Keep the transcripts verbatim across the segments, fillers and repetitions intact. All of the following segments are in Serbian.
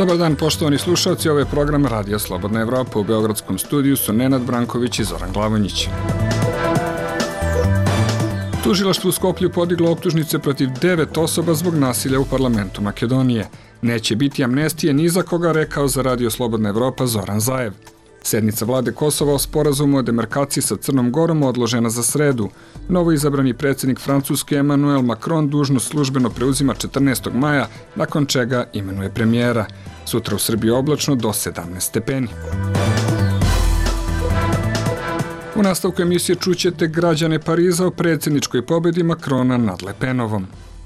Dobar dan, poštovani slušalci, ovo je program Radija Slobodna Evropa. U Beogradskom studiju su Nenad Branković i Zoran Glavonjić. Tužilaštvo u Skoplju podiglo optužnice protiv devet osoba zbog nasilja u parlamentu Makedonije. Neće biti amnestije ni za koga, rekao za Radio Slobodna Evropa Zoran Zaev. Sednica vlade Kosova o sporazumu o demarkaciji sa Crnom Gorom odložena za sredu. Novo izabrani predsjednik Francuske Emmanuel Macron dužnost službeno preuzima četrnaestog maja, nakon čega imenuje premijera. Sutra u Srbiji oblačno do sedamnaest stepeni. U nastavku emisije čućete građane Pariza o predsjedničkoj pobjedi Macrona nad Le Penovom.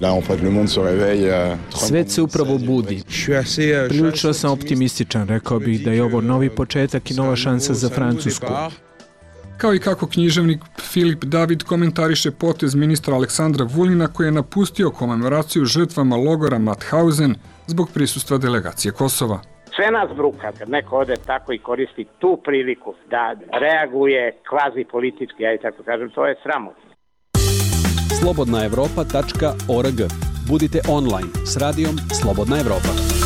Svet se upravo budi. Prilično sam optimističan, rekao bih da je ovo novi početak i nova šansa za Francusku. Kao i kako književnik Filip David komentariše potez ministra Aleksandra Vulina koji je napustio komemoraciju žrtvama logora Mauthausen zbog prisustva delegacije Kosova. Sve nas bruka kad neko ode tako i koristi tu priliku da reaguje kvazi politički, ja i tako kažem, to je sramotno. slobodna evropa tačka org. Budite online s radijom Slobodna Evropa.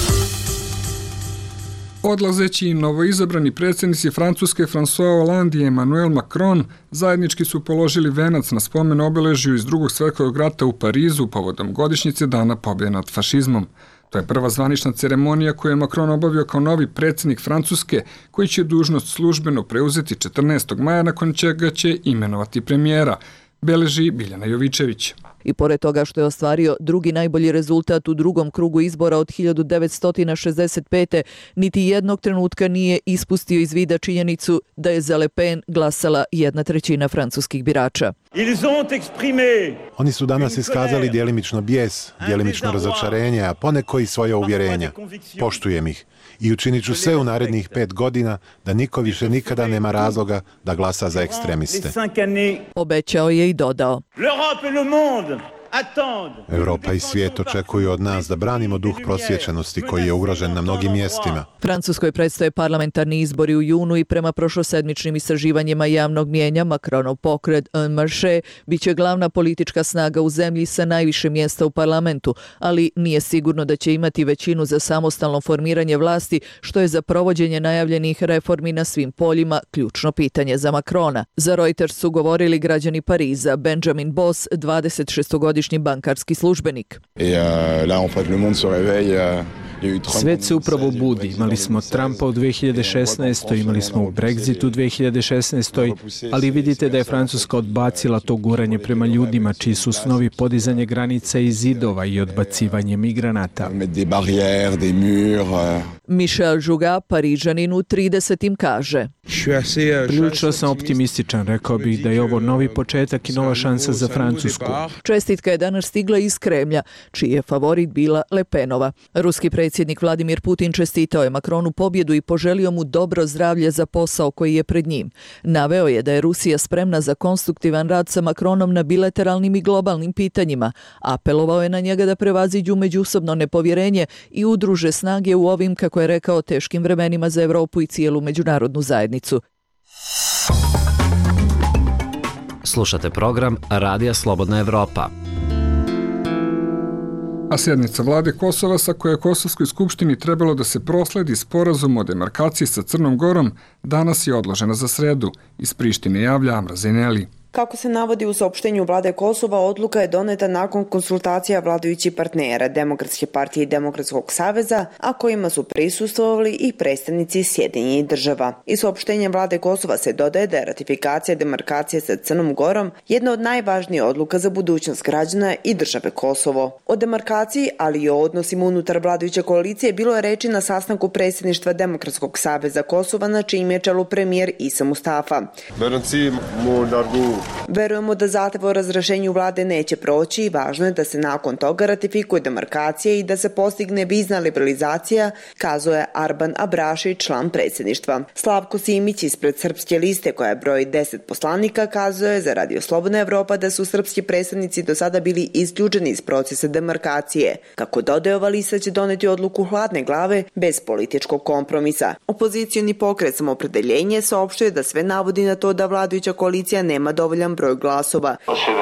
Odlazeći novoizabrani predsjednici Francuske François Hollande i Emmanuel Macron zajednički su položili venac na spomen obeležju iz Drugog svjetskog rata u Parizu povodom godišnjice Dana pobjede nad fašizmom. To je prva zvanična ceremonija koju je Macron obavio kao novi predsjednik Francuske, koji će dužnost službeno preuzeti četrnaestog maja, nakon čega će imenovati premijera, beleži Biljana Jovičević. I pored toga što je ostvario drugi najbolji rezultat u drugom krugu izbora od hiljadu devetsto šezdeset pete. niti jednog trenutka nije ispustio iz vida činjenicu da je za Le Pen glasala jedna trećina francuskih birača. Oni su danas iskazali djelimično bijes, djelimično razočarenje, a poneko i svoje uvjerenja. Poštujem ih i učinit ću sve u narednih pet godina da niko više nikada nema razloga da glasa za ekstremiste. Obećao je i dodao: Europa i svijet očekuju od nas da branimo duh prosvjećenosti koji je ugrožen na mnogim mjestima. Francuskoj predstoje parlamentarni izbori u junu i prema prošlosedmičnim istraživanjima javnog mnijenja Macronov pokret En Marche biće glavna politička snaga u zemlji sa najviše mjesta u parlamentu, ali nije sigurno da će imati većinu za samostalno formiranje vlasti, što je za provođenje najavljenih reformi na svim poljima ključno pitanje za Macrona. Za Reuters su govorili građani Pariza. Benjamin Boss, dvadesetšestogodišnji bankarski službenik. Svet se upravo budi. Imali smo Trumpa u dve hiljade šesnaestoj. imali smo u Brexit u dve hiljade šesnaestoj. ali vidite da je Francuska odbacila to guranje prema ljudima, čiji su snovi podizanje granica i zidova i odbacivanje migranata. Michel Jouga, Parižanin u tridesetim kaže: Prilično sam optimističan, rekao bih da je ovo novi početak i nova šansa za Francusku. Čestitka je danas stigla iz Kremlja, čiji je favorit bila Le Penova. Ruski predsjednik Vladimir Putin čestitao je Macronu pobjedu i poželio mu dobro zdravlje za posao koji je pred njim. Naveo je da je Rusija spremna za konstruktivan rad sa Macronom na bilateralnim i globalnim pitanjima. Apelovao je na njega da prevaziđu međusobno nepovjerenje i udruže snage u ovim, kako je rekao, teškim vremenima za Evropu i cijelu međunarodnu zajednicu. Slušate program Radija Slobodna Evropa. A sjednica vlade Kosova, sa koje je Kosovskoj skupštini trebalo da se prosledi sporazum o demarkaciji sa Crnom Gorom, danas je odložena za sredu. Iz Prištine javlja Amra Zeneli. Kako se navodi u saopštenju vlade Kosova, odluka je doneta nakon konsultacija vladajućih partnera Demokratske partije i Demokratskog saveza, a kojima su prisustvovali i predstavnici Sjedinjenih država. Iz saopštenja vlade Kosova se dodaje da je ratifikacija demarkacije sa Crnom Gorom jedna od najvažnijih odluka za budućnost građana i države Kosovo. O demarkaciji, ali i o odnosima unutar vladajuće koalicije bilo je reči na sastanku predsjedništva Demokratskog saveza Kosova, na čijem je čelu premijer Isa Mustafa. Verujemo da zahtev o razrješenju vlade neće proći i važno je da se nakon toga ratifikuje demarkacija i da se postigne vizna liberalizacija, kazao je Arban Abraši, član predsjedništva. Slavko Simić ispred Srpske liste, koja broji deset poslanika, kazao je za Radio Slobodna Evropa da su srpski predstavnici do sada bili isključeni iz procesa demarkacije. Kako dodaje, ova lista će doneti odluku hladne glave bez političkog kompromisa. Opozicioni pokret Samoopredeljenje saopštuje da sve navodi na to da vladajuća koalicija nema dovoljno dovoljan broj glasova.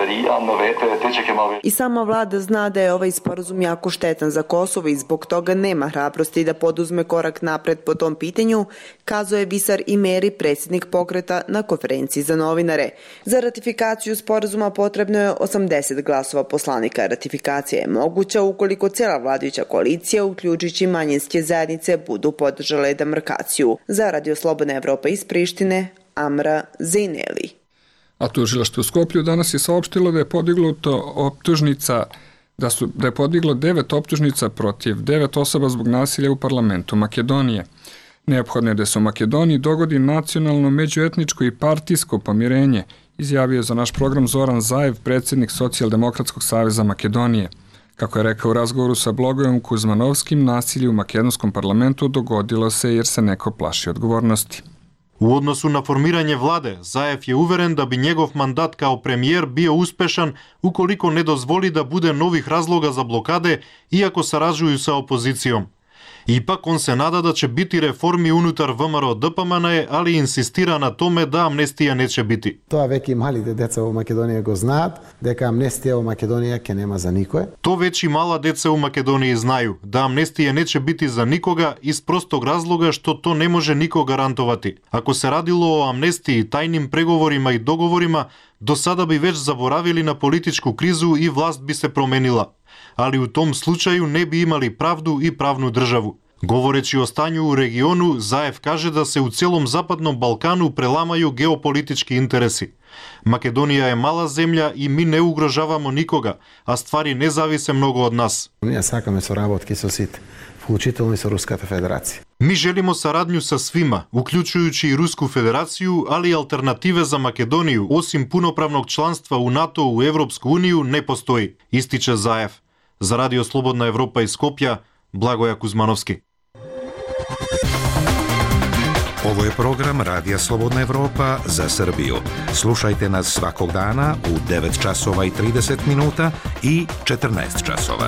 I sama vlada zna da je ovaj sporazum jako štetan za Kosovo i zbog toga nema hrabrosti da poduzme korak napred po tom pitanju, kazao je Visar Imeri, predsjednik pokreta, na konferenciji za novinare. Za ratifikaciju sporazuma potrebno je osamdeset glasova poslanika. Ratifikacija je moguća ukoliko cijela vladajuća koalicija, uključujući manjinske zajednice, budu podržale demarkaciju. Za Radio Slobodna Evropa iz Prištine, Amra Zejneli. A tužilaštvo u Skoplju danas je saopštilo da je podignuto optužnica da su da je podiglo devet optužnica protiv devet osoba zbog nasilja u parlamentu Makedonije. Neophodno je da se u Makedoniji dogodi nacionalno, međuetničko i partijsko pomirenje, izjavio je za naš program Zoran Zaev, predsjednik Socijaldemokratskog saveza Makedonije. Kako je rekao u razgovoru sa blogerom Kuzmanovskim, nasilje u makedonskom parlamentu dogodilo se jer se neko plaši odgovornosti. U odnosu na formiranje vlade, Zaev je uveren da bi njegov mandat kao premijer bio uspešan ukoliko ne dozvoli da bude novih razloga za blokade, iako sarađuju sa opozicijom. Ipak on se nada da će biti reformi unutar V M R O D P M N E, ali insistira na tome da amnestija neće biti. To već i mali deca u Makedoniji go znat, deka amnestija u Makedoniji ke nema za nikoje. To već i mala deca u Makedoniji znaju, da amnestija neće biti za nikoga iz prostog razloga što to ne može niko garantovati. Ako se radilo o amnestiji, tajnim pregovorima i dogovorima, do sada bi već zaboravili na političku krizu i vlast bi se promenila. Ali u tom slučaju ne bi imali pravdu i pravnu državu. Govoreći o stanju u regionu, Zaev kaže da se u cijelom Zapadnom Balkanu prelamaju geopolitički interesi. Makedonija je mala zemlja i mi ne ugrožavamo nikoga, a stvari ne zavise mnogo od nas. Ние сакаме соработки со сите, вклучително и со Руската федерација. Mi želimo saradnju sa svima, uključujući i Rusku federaciju, ali alternative za Makedoniju, osim punopravnog članstva u NATO u Evropsku uniju, ne postoji, ističe Zaev. Za Radio Slobodna Evropa iz Skopja, Blagoja Kuzmanovski. Ovo je program Radija Slobodna Evropa za Srbiju. Slušajte nas svakog dana u devet časova i trideset minuta i četrnaest časova.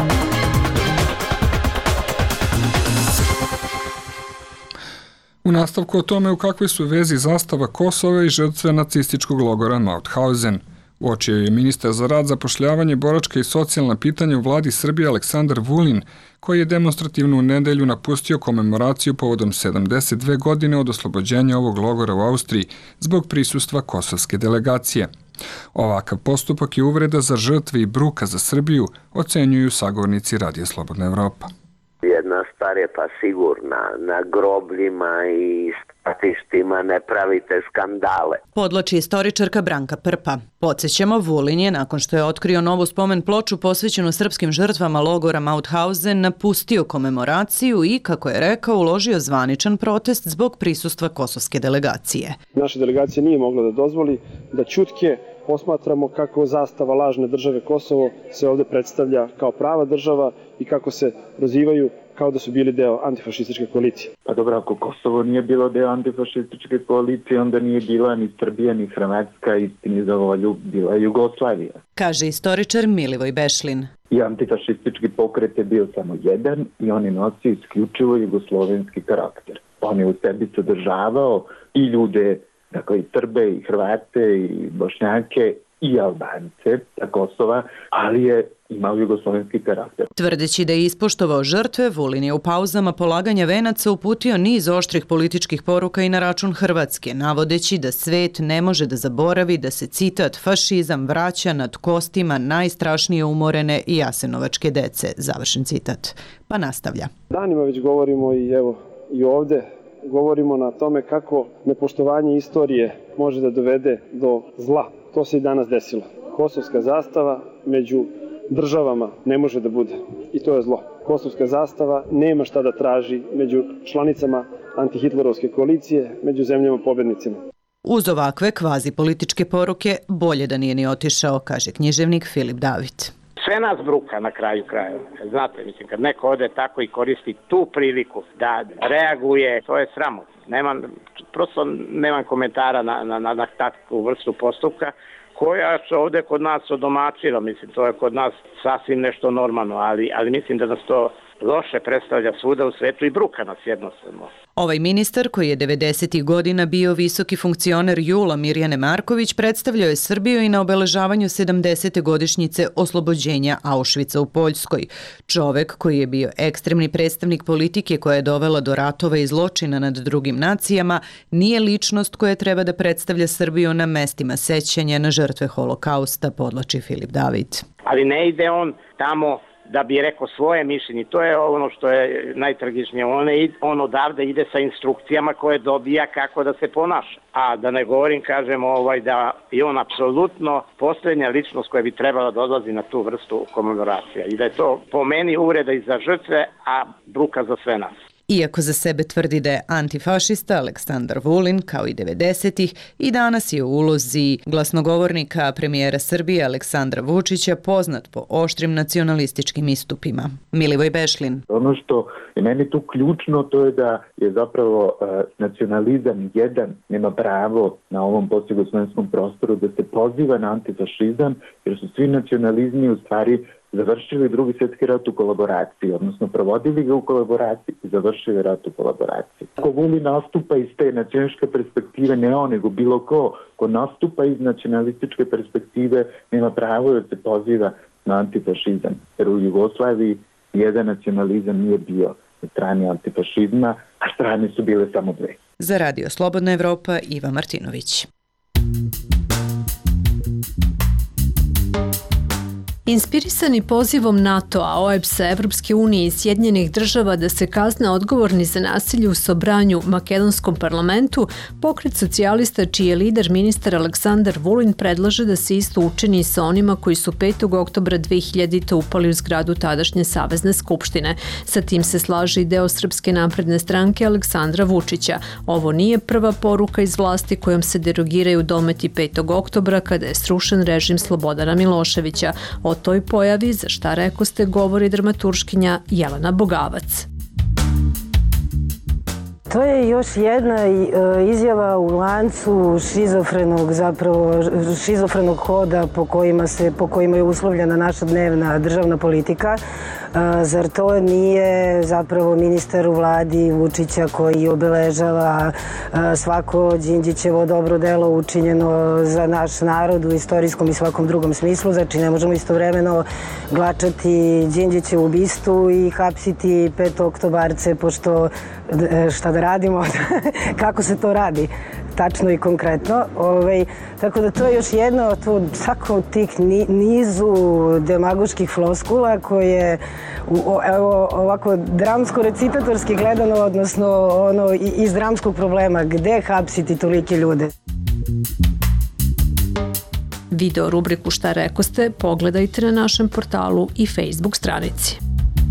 U nastavku o tome u kakvoj su vezi zastava Kosova i žrtve nacističkog logora Mauthausen. Uočio je ministar za rad, zapošljavanje, boračka i socijalna pitanja u vladi Srbije Aleksandar Vulin, koji je demonstrativno u nedelju napustio komemoraciju povodom sedamdeset dve godine od oslobođenja ovog logora u Austriji zbog prisustva kosovske delegacije. Ovakav postupak je uvreda za žrtve i bruka za Srbiju, ocenjuju sagovornici Radija Slobodna Evropa. Jedna stvar je pa sigurna, na grobljima i stratištima ne pravite skandale. Podlači istoričarka Branka Prpa. Podsjećamo, Vulin je, nakon što je otkrio novu spomen ploču posvećenu srpskim žrtvama logora Mauthausen, napustio komemoraciju i, kako je rekao, uložio zvaničan protest zbog prisustva kosovske delegacije. Naša delegacija nije mogla da dozvoli da ćutke posmatramo kako zastava lažne države Kosovo se ovde predstavlja kao prava država i kako se prozivaju kao da su bili deo antifašističke koalicije. Pa dobro, ako Kosovo nije bilo deo antifašističke koalicije, onda nije bila ni Srbija, ni Hrvatska, istini za volju bila Jugoslavija. Kaže istoričar Milivoj Bešlin. I antifašistički pokret je bio samo jedan i on je nosio isključivo jugoslovenski karakter. On je u sebi sadržavao i ljude, dakle i Srbe, i Hrvate, i Bošnjake, i Albance sa Kosova, ali je imao jugoslovenski karakter. Tvrdeći da je ispoštovao žrtve, Vulin je u pauzama polaganja venaca uputio niz oštrih političkih poruka i na račun Hrvatske, navodeći da svet ne može da zaboravi da se, citat, fašizam vraća nad kostima najstrašnije umorene i jasenovačke dece, završen citat. Pa nastavlja. Danima već govorimo i evo i ovde govorimo na tome kako nepoštovanje istorije može da dovede do zla. To se i danas desilo. Kosovska zastava među državama ne može da bude. I to je zlo. Kosovska zastava nema šta da traži među članicama antihitlerovske koalicije, među zemljama pobednicima. Uz ovakve kvazi političke poruke bolje da nije ni otišao, kaže književnik Filip David. Sve nas bruka na kraju krajeva. Znate, mislim, kad neko ode tako i koristi tu priliku da reaguje, to je sramotno. Nemam, prosto nemam komentara na, na, na, na takvu vrstu postupka koja se ovde kod nas odomačila. Mislim, to je kod nas sasvim nešto normalno, ali, ali mislim da nas to loše predstavlja svuda u svetu i bruka nas jednostavno. Ovaj ministar, koji je devedesetih godina bio visoki funkcioner Jula Mirjane Marković, predstavljao je Srbiju i na obeležavanju sedamdesete godišnjice oslobođenja Auschwitza u Poljskoj. Čovek koji je bio ekstremni predstavnik politike koja je dovela do ratova i zločina nad drugim nacijama, nije ličnost koja treba da predstavlja Srbiju na mestima sećanja na žrtve holokausta, podlači Filip David. Ali ne ide on tamo da bi rekao svoje mišljenje. To je ono što je najtragičnije. On, je, on odavde ide sa instrukcijama koje dobija kako da se ponaša. A da ne govorim, kažem, ovaj, da je on apsolutno posljednja ličnost koja bi trebala da odlazi na tu vrstu komemoracija. I da je to po meni uvreda i za žrtve, a bruka za sve nas. Iako za sebe tvrdi da je antifašista, Aleksandar Vulin, kao i devedesetih, i danas je u ulozi glasnogovornika premijera Srbije Aleksandra Vučića poznat po oštrim nacionalističkim istupima. Milivoj Bešlin. Ono što je meni tu ključno, to je da je zapravo uh, nacionalizam jedan nema pravo na ovom posljegoslovenskom prostoru da se poziva na antifašizam, jer su svi nacionalizmi u stvari završili drugi svjetski rat u kolaboraciji, odnosno provodili ga u kolaboraciji i završili rat u kolaboraciji. Ko Vulin nastupa iz te nacionalističke perspektive, ne on, nego bilo ko, ko nastupa iz nacionalističke perspektive, nema pravo da se poziva na antifašizam. Jer u Jugoslaviji jedan nacionalizam nije bio na strani antifašizma, a strane su bile samo dve. Za Radio Slobodna Evropa, Iva Martinović. Inspirisani pozivom NATO-a, O E B S-a, Evropske unije i Sjedinjenih država da se kazne odgovorni za nasilje u Sobranju makedonskom parlamentu, pokret socijalista čiji je lider ministar Aleksandar Vulin predlaže da se isto učini sa onima koji su petog oktobra dve hiljadite. upali u zgradu tadašnje Savezne skupštine. Sa tim se slaže i deo Srpske napredne stranke Aleksandra Vučića. Ovo nije prva poruka iz vlasti kojom se derogiraju dometi petog oktobra kada je srušen režim Slobodana Miloševića. O toj pojavi, za šta rekoste, govori dramaturškinja Jelena Bogavac. To je još jedna izjava u lancu šizofrenog, zapravo šizofrenog hoda po kojima se, po kojima je uslovljena naša dnevna državna politika. Zar to nije zapravo ministar u vladi Vučića koji obeležava svako Đinđićevo dobro delo učinjeno za naš narod u istorijskom i svakom drugom smislu? Znači ne možemo istovremeno glačati Đinđićevu ubistu i hapsiti petoktobarce, pošto šta da radimo, kako se to radi tačno i konkretno. Ove, tako da to je još jedno od svako tih ni, nizu demagoških floskula koje u, evo, ovako dramsko-recitatorski gledano, odnosno ono, iz dramskog problema, gde hapsiti tolike ljude. Video rubriku Šta rekoste pogledajte na našem portalu i Facebook stranici.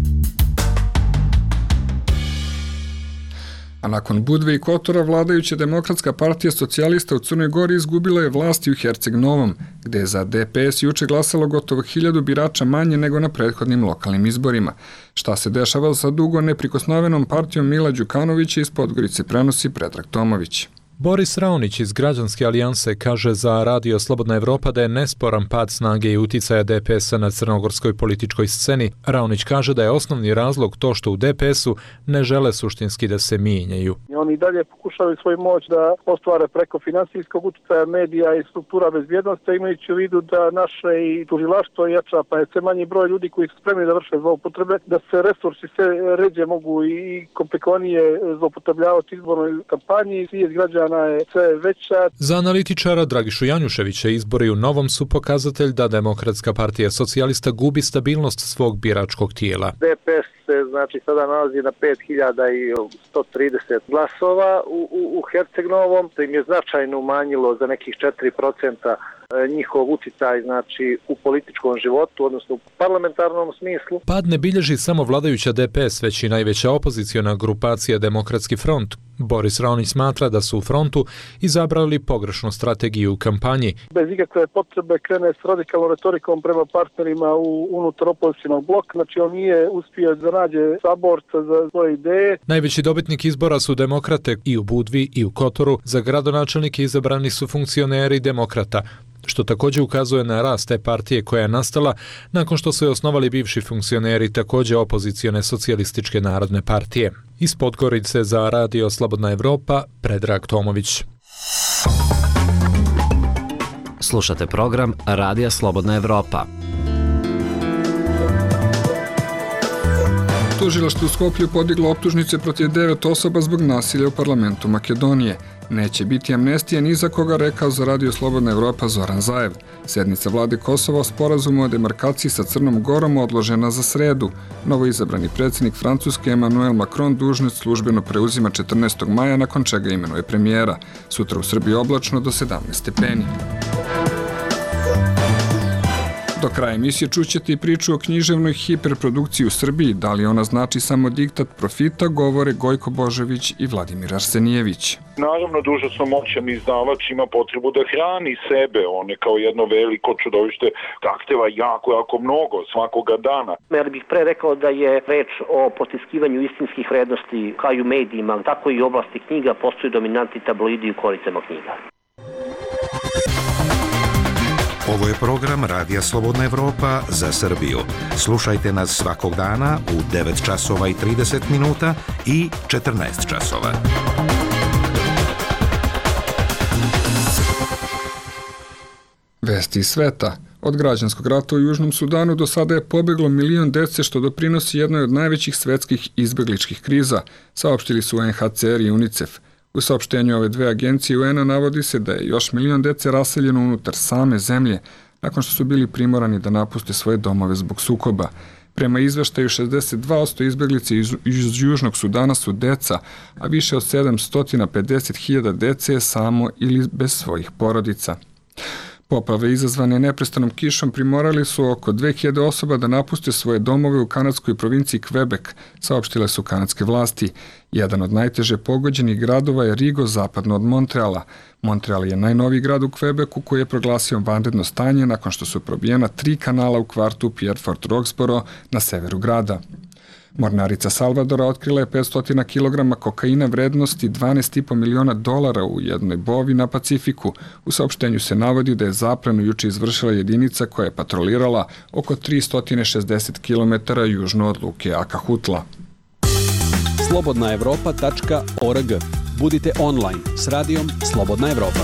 A nakon Budve i Kotora, vladajuća Demokratska partija socijalista u Crnoj Gori izgubila je vlasti u Herceg Novom, gde je za D P S juče glasalo gotovo hiljadu birača manje nego na prethodnim lokalnim izborima. Šta se dešava sa dugo neprikosnovenom partijom Mila Đukanovića iz Podgorice prenosi Predrag Tomović. Boris Raonić iz Građanske alijanse kaže za Radio Slobodna Evropa da je nesporan pad snage i uticaja D P S-a na crnogorskoj političkoj sceni. Raonić kaže da je osnovni razlog to što u D P S-u ne žele suštinski da se mijenjaju. Oni i dalje pokušavaju svoju moć da ostvare preko finansijskog uticaja medija i struktura bezbjednosti, imajući u vidu da naše i tužilaštvo jača, pa je sve manji broj ljudi koji su spremni da vrše zloupotrebe, da se resursi sve ređe mogu i komplikovanije zloupotrebljavati izbornoj kampanji, svijest građana je sve veća. Za analitičara Dragišu Janjuševića izbori u Novom su pokazatelj da Demokratska partija socijalista gubi stabilnost svog biračkog tijela. D P S se znači sada nalazi na pet hiljada sto trideset glasova u, u, u Herceg Novom, to im je značajno umanjilo za nekih četiri procenta njihov uticaj znači u političkom životu, odnosno u parlamentarnom smislu. Pad ne bilježi samo vladajuća D P S, već i najveća opoziciona grupacija Demokratski front. Boris Raonić smatra da su u frontu izabrali pogrešnu strategiju u kampanji. Bez ikakve potrebe krene s radikalnom retorikom prema partnerima u unutar opozicionog bloka, znači on nije uspio da nađe saborca za svoje ideje. Najveći dobitnik izbora su demokrate i u Budvi i u Kotoru. Za gradonačelnike izabrani su funkcioneri demokrata. što također ukazuje na rast te partije koja je nastala nakon što su je osnovali bivši funkcioneri također opozicione socijalističke narodne partije. Iz Podgorice za Radio Slobodna Evropa, Predrag Tomović. Slušate program Radija Slobodna Evropa. Tužilaštvo u Skoplju podiglo optužnice protiv devet osoba zbog nasilja u parlamentu Makedonije. Neće biti amnestije ni za koga, rekao za Radio Slobodna Evropa Zoran Zaev. Sednica vlade Kosova o sporazumu o demarkaciji sa Crnom Gorom odložena za sredu. Novoizabrani predsjednik Francuske Emmanuel Macron dužnost službeno preuzima četrnaestog maja, nakon čega imenuje premijera. Sutra u Srbiji oblačno do sedamnaest stepeni. Do kraja emisije čućete i priču o književnoj hiperprodukciji u Srbiji. Da li ona znači samo diktat profita, govore Gojko Božović i Vladimir Arsenijević. Naravno, dužnosno moćan izdavač ima potrebu da hrani sebe. On je kao jedno veliko čudovište, zahteva jako, jako mnogo svakoga dana. Ja bih pre rekao da je reč o potiskivanju istinskih vrednosti kao i u medijima, tako i u oblasti knjiga postoji dominantni tabloidi u koricama knjiga. Ovo je program Radija Slobodna Evropa za Srbiju. Slušajte nas svakog dana u devet časova i trideset minuta i četrnaest časova. Vesti iz sveta. Od građanskog rata u Južnom Sudanu do sada je pobeglo milion dece, što doprinosi jednoj od najvećih svetskih izbegličkih kriza, saopštili su U N H C R i UNICEF. U saopštenju ove dve agencije U N-a navodi se da je još milion dece raseljeno unutar same zemlje, nakon što su bili primorani da napuste svoje domove zbog sukoba. Prema izveštaju, šezdeset dva posto izbeglice iz, iz Južnog Sudana su deca, a više od sedamsto pedeset hiljada dece je samo ili bez svojih porodica. Poplave izazvane neprestanom kišom primorali su oko dve hiljade osoba da napuste svoje domove u kanadskoj provinciji Quebec, saopštile su kanadske vlasti. Jedan od najteže pogođenih gradova je Rigo, zapadno od Montreala. Montreal je najnoviji grad u Quebecu koji je proglasio vanredno stanje nakon što su probijena tri kanala u kvartu Pierrefort-Roxboro na severu grada. Mornarica Salvadora otkrila je petsto kilograma kokaina vrednosti dvanaest i po miliona dolara u jednoj bovi na Pacifiku. U saopštenju se navodi da je zaplenu juče izvršila jedinica koja je patrolirala oko tristo šezdeset kilometara južno od luke Akahutla. slobodna evropa tačka org. Budite online s radijom Slobodna Evropa.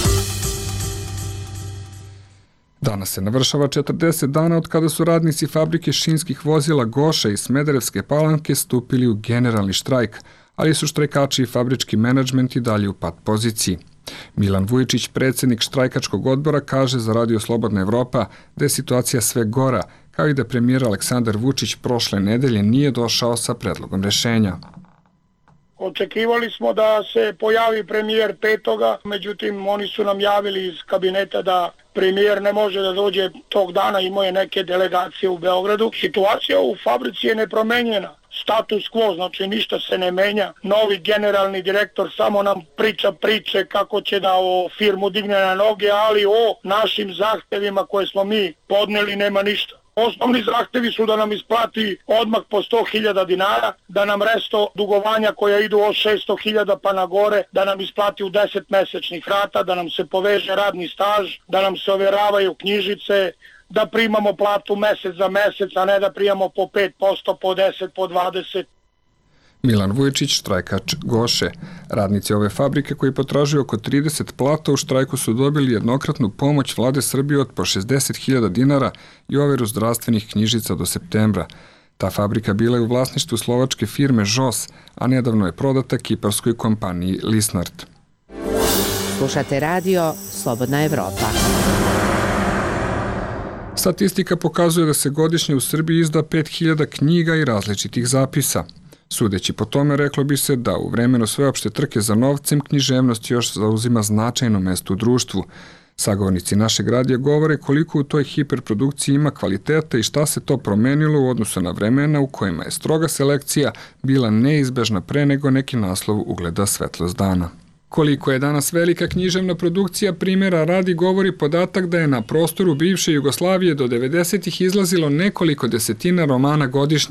Danas se navršava četrdeset dana od kada su radnici fabrike šinskih vozila Goša iz Smederevske Palanke stupili u generalni štrajk, ali su štrajkači i fabrički menadžment i dalje u pat poziciji. Milan Vujčić, predsjednik štrajkačkog odbora, kaže za Radio Slobodna Evropa da je situacija sve gora, kao i da premijer Aleksandar Vučić prošle nedelje nije došao sa predlogom rešenja. Očekivali smo da se pojavi premijer petoga, međutim oni su nam javili iz kabineta da premijer ne može da dođe tog dana, imao je neke delegacije u Beogradu. Situacija u fabrici je nepromenjena. Status quo, znači ništa se ne menja. Novi generalni direktor samo nam priča priče kako će da o firmu digne na noge, ali o našim zahtevima koje smo mi podneli nema ništa. Osnovni zahtevi su da nam isplati odmah po sto hiljada dinara, da nam resto dugovanja koja idu od šesto hiljada pa na gore, da nam isplati u deset mesečnih rata, da nam se poveže radni staž, da nam se overavaju knjižice, da primamo platu mesec za mesec, a ne da primamo po pet posto, po deset, po dvadeset. Milan Vujčić, štrajkač Goše. Radnici ove fabrike koji potražuju oko trideset plata u štrajku su dobili jednokratnu pomoć vlade Srbije od po šezdeset hiljada dinara i overu zdravstvenih knjižica do septembra. Ta fabrika bila je u vlasništvu slovačke firme Žos, a nedavno je prodata kiparskoj kompaniji Lisnart. Slušate radio Slobodna Evropa. Statistika pokazuje da se godišnje u Srbiji izda pet hiljada knjiga i različitih zapisa. Sudeći po tome, reklo bi se da u vremenu sveopšte trke za novcem književnost još zauzima značajno mesto u društvu. Sagovornici našeg radija govore koliko u toj hiperprodukciji ima kvaliteta i šta se to promenilo u odnosu na vremena u kojima je stroga selekcija bila neizbežna pre nego neki naslov ugleda svetlost dana. Koliko je danas velika književna produkcija, primjera radi govori podatak da je na prostoru bivše Jugoslavije do devedesetih izlazilo nekoliko desetina romana godišnje,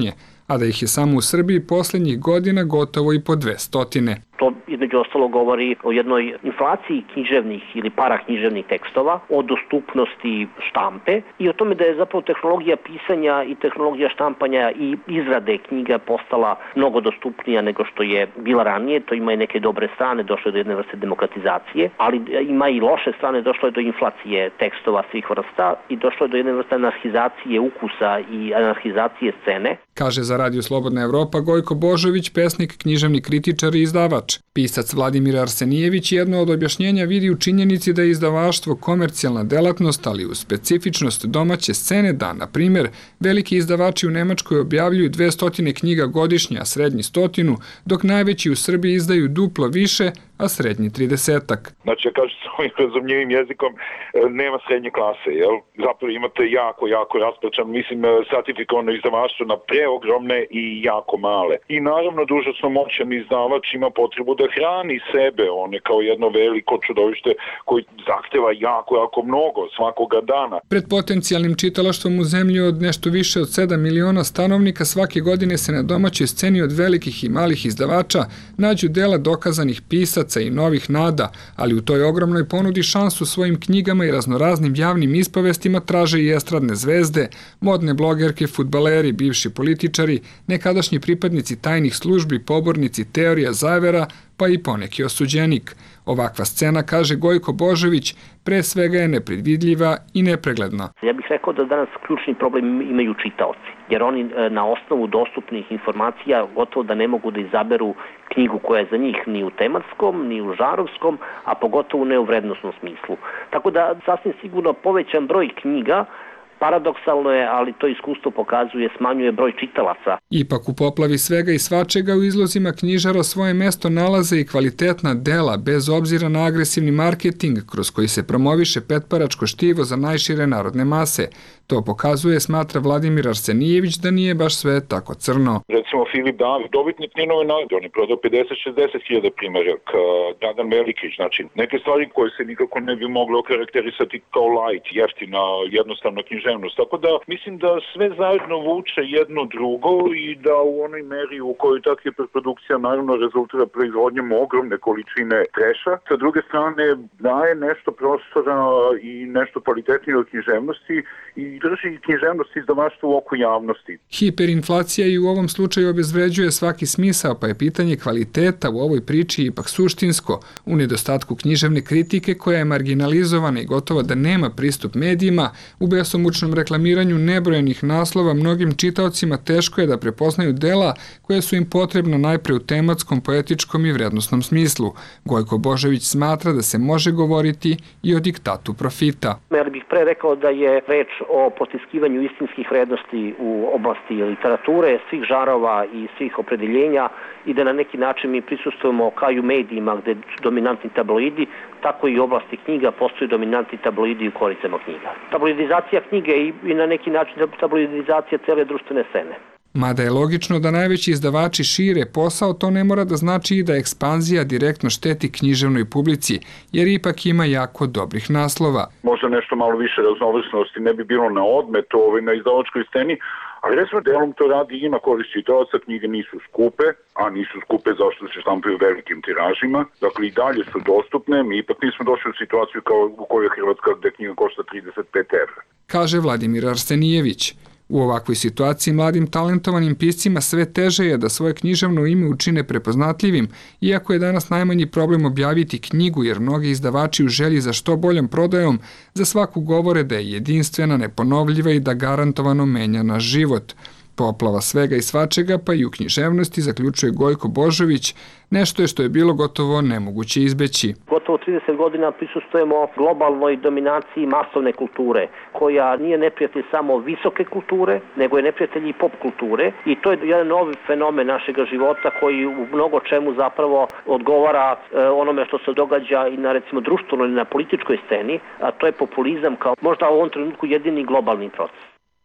a da ih je samo u Srbiji posljednjih godina gotovo i po dve stotine. To između ostalo govori o jednoj inflaciji književnih ili paraknjiževnih tekstova, o dostupnosti štampe i o tome da je zapravo tehnologija pisanja i tehnologija štampanja i izrade knjiga postala mnogo dostupnija nego što je bila ranije. To ima i neke dobre strane, došlo je do jedne vrste demokratizacije, ali ima i loše strane, došlo je do inflacije tekstova svih vrsta i došlo je do jedne vrste anarhizacije ukusa i anarhizacije scene. Kaže za Radio Slobodna Evropa Gojko Božović, pesnik, književni kritičar i izdavač. Pisac Vladimir Arsenijević jedno od objašnjenja vidi u činjenici da je izdavaštvo komercijalna delatnost, ali u specifičnost domaće scene da, na primjer, veliki izdavači u Nemačkoj objavljuju dvesta knjiga godišnje, a srednji stotinu, dok najveći u Srbiji izdaju duplo više, a srednji tridesetak. Znači, ja kažem svojim razumljivim jezikom, nema srednje klase, jel? Zapravo imate jako, jako raspračan, mislim, stratifikovano izdavaštvo na preogromne i jako male. I naravno, užasno moćan izdavač ima potrebu da hrani sebe, one kao jedno veliko čudovište koji zahteva jako, jako mnogo svakoga dana. Pred potencijalnim čitalaštvom u zemlji od nešto više od sedam miliona stanovnika svake godine se na domaćoj sceni od velikih i malih izdavača nađu dela dokazanih pisaca i novih nada, ali u toj ogromnoj ponudi šansu svojim knjigama i raznoraznim javnim ispovestima traže i estradne zvezde, modne blogerke, fudbaleri, bivši političari, nekadašnji pripadnici tajnih službi, pobornici teorija zavera, pa i poneki osuđenik. Ovakva scena, kaže Gojko Božović, pre svega je nepredvidljiva i nepregledna. Ja bih rekao da danas ključni problem imaju čitaoci, jer oni na osnovu dostupnih informacija gotovo da ne mogu da izaberu knjigu koja je za njih ni u tematskom, ni u žarovskom, a pogotovo ne u vrednosnom smislu. Tako da sasvim sigurno povećan broj knjiga, paradoksalno je, ali to iskustvo pokazuje, smanjuje broj čitalaca. Ipak u poplavi svega i svačega u izlozima knjižara svoje mesto nalaze i kvalitetna dela, bez obzira na agresivni marketing kroz koji se promoviše petparačko štivo za najšire narodne mase. To pokazuje, smatra Vladimir Arsenijević, da nije baš sve tako crno. Recimo Filip David, dobitnik Ninove nagrade, on je prodao pedeset do šezdeset hiljada primeraka, Dragan Velikić, znači neke stvari koje se nikako ne bi moglo okarakterisati kao light, jeftina, jednostavna književnost. Tako da mislim da sve zajedno vuče jedno drugo i da u onoj meri u kojoj ta hiperprodukcija naravno rezultira proizvodnjom ogromne količine treša, sa druge strane daje nešto prostora i nešto kvalitetnije od književnosti i drži književnost izdavaštva u oku javnosti. Hiperinflacija i u ovom slučaju obezvređuje svaki smisao, pa je pitanje kvaliteta u ovoj priči ipak suštinsko. U nedostatku književne kritike koja je marginalizovana i gotovo da nema pristup medijima, u besomučnom reklamiranju nebrojenih naslova mnogim čitaocima teško je da prepoznaju dela koje su im potrebna najpre u tematskom, poetičkom i vrednosnom smislu. Gojko Božović smatra da se može govoriti i o diktatu profita. Ja bih pre rekao da je reč o potiskivanju istinskih vrednosti u oblasti literature, svih žarova i svih opredeljenja i da na neki način mi prisustujemo kao i u medijima gde dominantni tabloidi, tako i u oblasti knjiga postoji dominantni tabloidi u koricama knjiga. Tabloidizacija knjige i na neki način tabloidizacija cele društvene scene. Mada je logično da najveći izdavači šire posao, to ne mora da znači i da ekspanzija direktno šteti književnoj publici, jer ipak ima jako dobrih naslova. Možda nešto malo više raznovrsnosti ne bi bilo na odmet ovaj, na izdavačkoj sceni, ali recimo delom to radi ima korist čitalaca, knjige nisu skupe, a nisu skupe zašto se štampaju velikim tiražima, dakle i dalje su dostupne, mi ipak nismo došli u situaciju kao u kojoj je Hrvatska gde knjiga košta trideset pet evra. Kaže Vladimir Arsenijević. U ovakvoj situaciji mladim talentovanim piscima sve teže je da svoje književno ime učine prepoznatljivim, iako je danas najmanji problem objaviti knjigu, jer mnogi izdavači u želji za što boljom prodajom za svaku govore da je jedinstvena, neponovljiva i da garantovano menja naš život. Poplava svega i svačega, pa i u književnosti, zaključuje Gojko Božović, nešto je što je bilo gotovo nemoguće izbeći. Gotovo trideset godina prisustujemo globalnoj dominaciji masovne kulture, koja nije neprijatelj samo visoke kulture, nego je neprijatelj i pop kulture i to je jedan novi fenomen našeg života koji u mnogo čemu zapravo odgovara onome što se događa i na recimo društvenoj i na političkoj sceni, a to je populizam kao možda u ovom trenutku jedini globalni proces.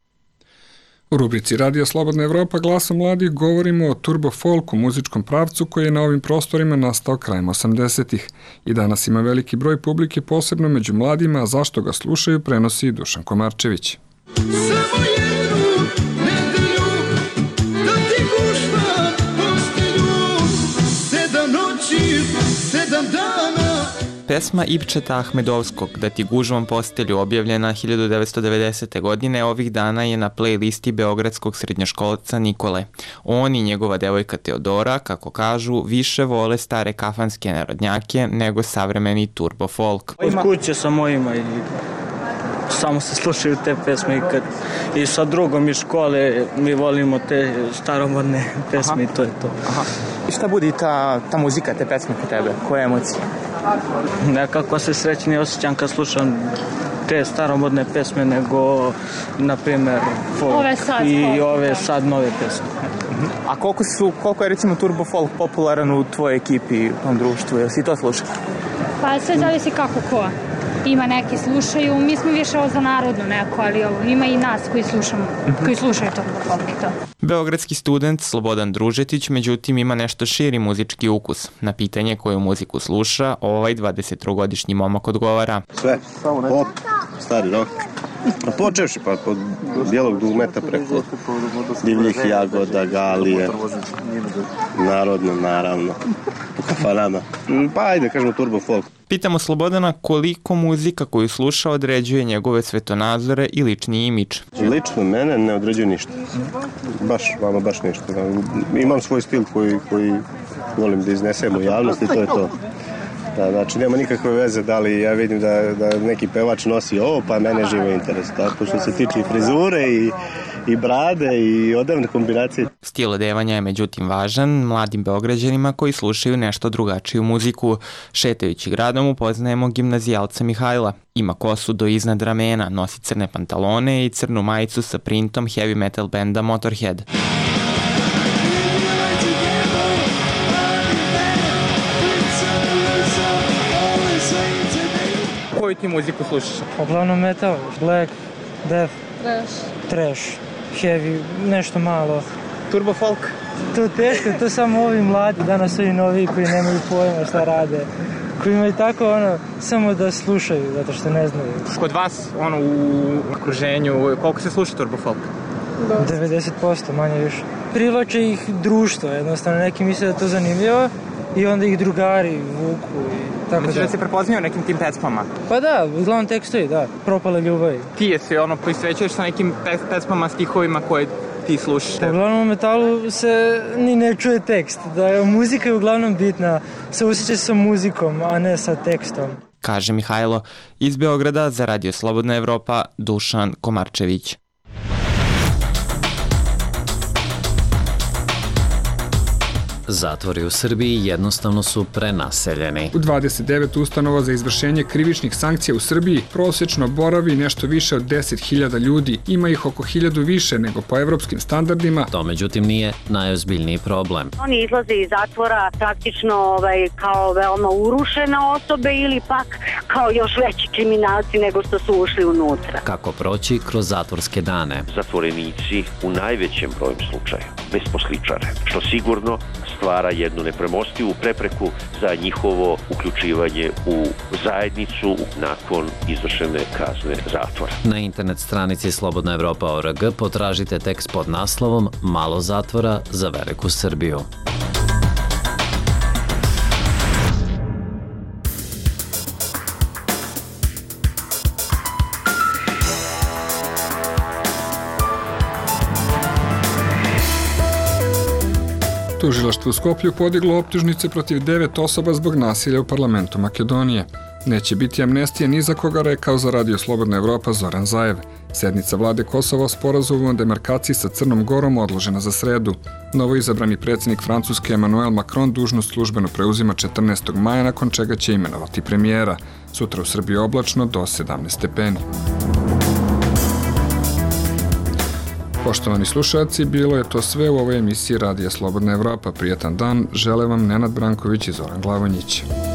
U rubrici Radio Slobodna Evropa glasom mladih govorimo o turbo folku, muzičkom pravcu koji je na ovim prostorima nastao krajem osamdesetih. I danas ima veliki broj publike, posebno među mladima, a zašto ga slušaju prenosi Dušan Komarčević. Samo jednu nedelju da ti noći, sedam dana. Pesma Ipčeta Ahmedovskog Da ti gužvom postelju, objavljena hiljadu devetsto devedesete. godine, ovih dana je na playlisti beogradskog srednjoškolca Nikole. On i njegova devojka Teodora, kako kažu, više vole stare kafanske narodnjake nego savremeni turbo folk. Od kuće sa mojima i samo se slušaju te pesme i, kad, i sa drugom iz škole mi volimo te staromodne pesme. Aha. I to je to. Aha. I šta budi ta, ta muzika, te pesme kod tebe? Koje emocije? Nekako se srećnije osjećam kad slušam te staromodne pesme nego, na primjer, folk ove sad, i folk, ove da. Sad nove pesme. A koliko, su, koliko je recimo turbo folk popularan u tvojoj ekipi, u tom društvu? Jel si to slušao? Pa sve zavisi kako ko. Ima neki slušaju, mi smo više ovo za narodno neko, ali ovo, ima i nas koji slušamo, koji slušaju turbo folk i to. Beogradski student Slobodan Družetić, međutim, ima nešto širi muzički ukus. Na pitanje koju muziku sluša, ovaj dvadesettrogodišnji momak odgovara. Sve, pop, stari rock. Pa počevši pa od bijelog dugmeta preko divljih jagoda, galije, narodno, naravno, u kafanama. Pa ajde, kažemo turbo folk. Pitamo Slobodana koliko muzika koju sluša određuje njegove svetonazore i lični imidž. Lično mene ne određuje ništa. Baš, vama baš ništa. Imam svoj stil koji, koji volim da iznesem u javnosti i to je to. Da, znači nema nikakve veze da li ja vidim da, da neki pevač nosi ovo pa mene živo interes. Tako što se tiče i frizure i, i brade i odevne kombinacije. Stil odevanja je međutim važan mladim Beograđanima koji slušaju nešto drugačiju muziku. Šetajući gradom upoznajemo gimnazijalca Mihajla. Ima kosu do iznad ramena, nosi crne pantalone i crnu majicu sa printom heavy metal benda Motorhead. Koju ti muziku slušaš? Uglavnom metal, black, death, trash, trash, heavy, nešto malo. Turbo folk? To teško, to samo ovi mladi, danas ovi novi koji nemaju pojma šta rade. Koji imaju tako ono, samo da slušaju, zato što ne znaju. Kod vas, ono, u okruženju, koliko se sluša turbo folk? devedeset posto, manje više. Privlače ih društvo, jednostavno neki misle da je to zanimljivo i onda ih drugari vuku i tako. Znači da, da se prepoznaju nekim tim pesmama? Pa da, uglavnom tekstovi, da, propale ljubavi. Ti je se ono poisvećuješ sa nekim pes, pesmama, stihovima koje ti slušaš? Uglavnom u metalu se ni ne čuje tekst, da je muzika je uglavnom bitna, se osjeća sa muzikom, a ne sa tekstom. Kaže Mihajlo. Iz Beograda za Radio Slobodna Evropa, Dušan Komarčević. Zatvori u Srbiji jednostavno su prenaseljeni. U dvadeset devet ustanova za izvršenje krivičnih sankcija u Srbiji prosečno boravi nešto više od deset hiljada ljudi. Ima ih oko hiljadu više nego po evropskim standardima. To međutim nije najozbiljniji problem. Oni izlaze iz zatvora praktično ovaj, kao veoma urušene osobe ili pak kao još veći kriminalci nego što su ušli unutra. Kako proći kroz zatvorske dane? Zatvorenici u najvećem broju slučaja besposličare, što sigurno stvara jednu nepremostivu prepreku za njihovo uključivanje u zajednicu nakon izvršene kazne zatvora. Na internet stranici Slobodna Evropa O R G potražite tekst pod naslovom Malo zatvora za veliku Srbiju. Tužilaštvo u Skoplju podiglo optužnice protiv devet osoba zbog nasilja u parlamentu Makedonije. Neće biti amnestije ni za koga, rekao za Radio Slobodna Evropa Zoran Zaev. Sednica vlade Kosova o sporazumu o demarkaciji sa Crnom Gorom odložena za sredu. Novoizabrani predsjednik Francuske Emmanuel Macron dužnost službeno preuzima četrnaestog maja, nakon čega će imenovati premijera. Sutra u Srbiji oblačno do sedamnaest stepeni. Poštovani slušalci, bilo je to sve u ovoj emisiji Radija Slobodna Evropa. Prijetan dan, žele vam Nenad Branković i Zoran Glavonjić.